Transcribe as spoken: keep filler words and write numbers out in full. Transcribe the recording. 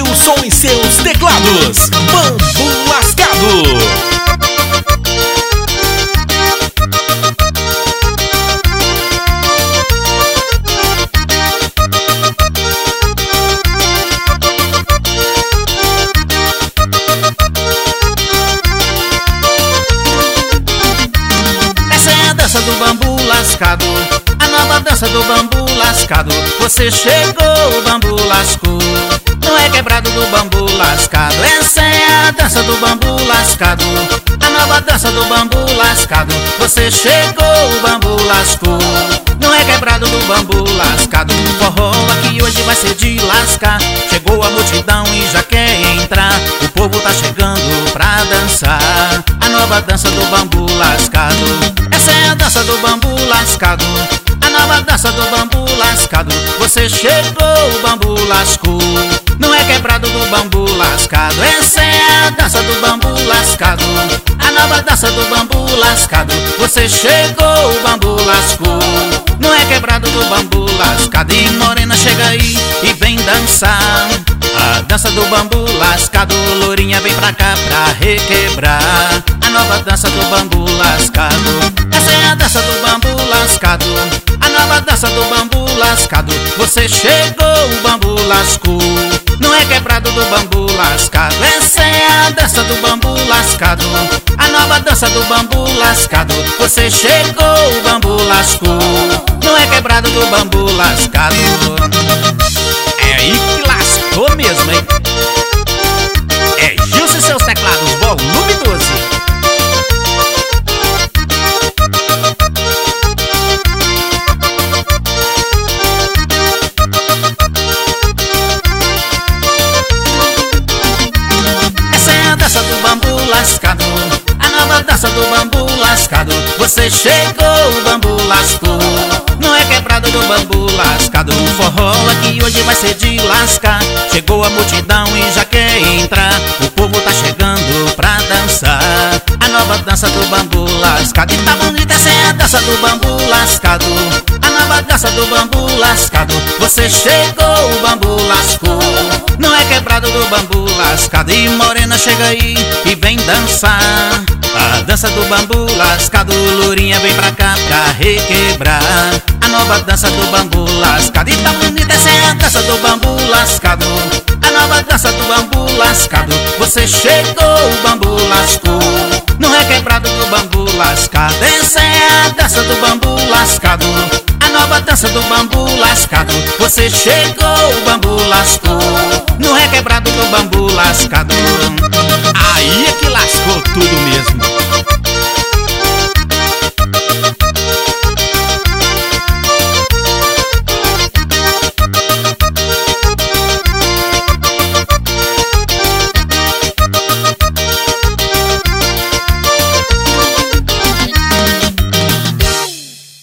Gilson e seus teclados, Bambu Lascado. Do bambu lascado, a nova dança do bambu lascado. Você chegou, o bambu lascou. Não é quebrado do bambu lascado. Essa é a dança do bambu lascado, a nova dança do bambu lascado. Você chegou, o bambu lascou. Não é quebrado do bambu lascado. O forró aqui hoje vai ser de lascar. Chegou a multidão e já quer entrar. O povo tá chegando pra dançar a nova dança do bambu lascado. Essa é a dança do bambu lascado, a nova dança do bambu lascado. Você chegou, o bambu lascou. Não é quebrado do bambu lascado. Essa é a dança do bambu lascado, a nova dança do bambu lascado. Você chegou, o bambu lascou. Não é quebrado do bambu lascado. E morena chega aí e vem dançar a dança do bambu lascado. Lourinha vem pra cá pra requebrar a nova dança do bambu lascado. Essa é a dança do bambu lascado, a nova dança do bambu lascado. Você chegou, o bambu lascou. Não é quebrado do bambu lascado. Essa é a dança do bambu lascado, a nova dança do bambu lascado. Você chegou, o bambu lascou. Não é quebrado do bambu lascado. É aí que lascou mesmo, hein? É Gilson e seus teclados, volume doze. Lascado, a nova dança do bambu lascado. Você chegou, o bambu lascou. Não é quebrado do bambu lascado. O forró aqui hoje vai ser de lascar. Chegou a multidão e já quer entrar. O povo tá chegando pra dançar a nova dança do bambu lascado. E tá bonita, essa é a dança do bambu lascado, a nova dança do bambu lascado. Você chegou, o bambu lascou. Não é quebrado do bambu lascado. E morena chega aí e vem dançar a dança do bambu lascado. Lourinha vem pra cá pra requebrar a nova dança do bambu lascado. E tá bonita, essa é a dança do bambu lascado, a nova dança do bambu lascado. Você chegou, o bambu lascou. Não é quebrado do bambu lascado. Essa é a dança do bambu lascado, a nova dança do bambu lascado. Você chegou, o bambu lascou. Não é